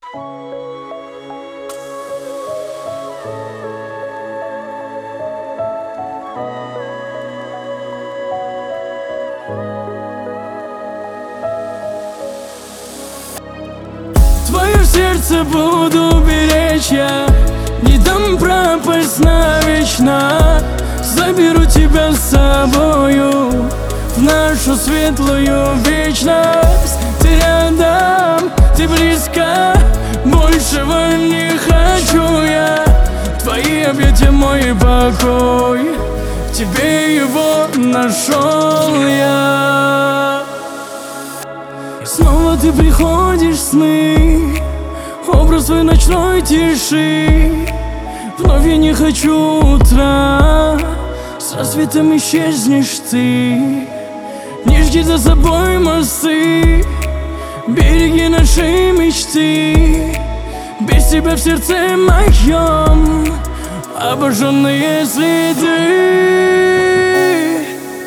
Твое сердце буду беречь я, не дам пропасть навечно. Заберу тебя с собою в нашу светлую вечность. Ты рядом, ты близко, большего не хочу я. Твои объятия мой покой, в тебе его нашел я. Снова ты приходишь в сны, образ твой ночной тиши. Вновь я не хочу утра, с рассветом исчезнешь ты. Не жди за собой мосты, береги наши мечты. Без тебя в сердце моем обожженные следы.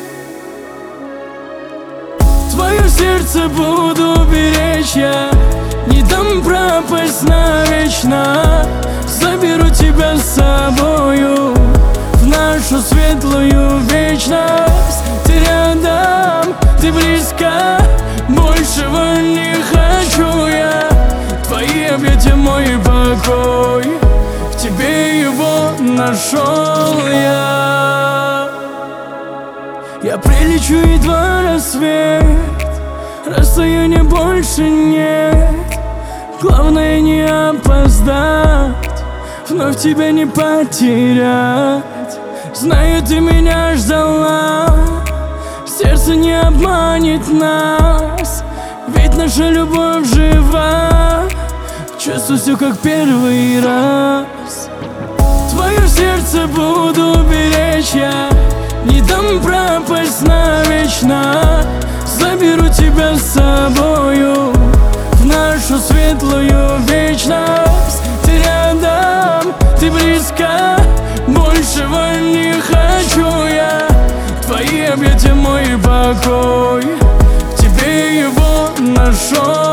Твое сердце буду беречь я, не дам пропасть навечно. Заберу тебя с собою в нашу светлую вечность. Ты рядом, ты близко, большего не хочу я. Твои объятия мой покой, в тебе его нашел я. Я прилечу едва рассвет, расстояния больше нет. Главное не опоздать, вновь тебя не потерять. Знаю, ты меня ждала, сердце не обманет нас, ведь наша любовь жива. Чувствую все как первый раз. Твое сердце буду беречь я, не дам пропасть навечно. Заберу тебя с собою в нашу светлую вечность. Ты рядом, ты близко, большего не хочу я. Твои объятия мой покой, в тебе его нашел.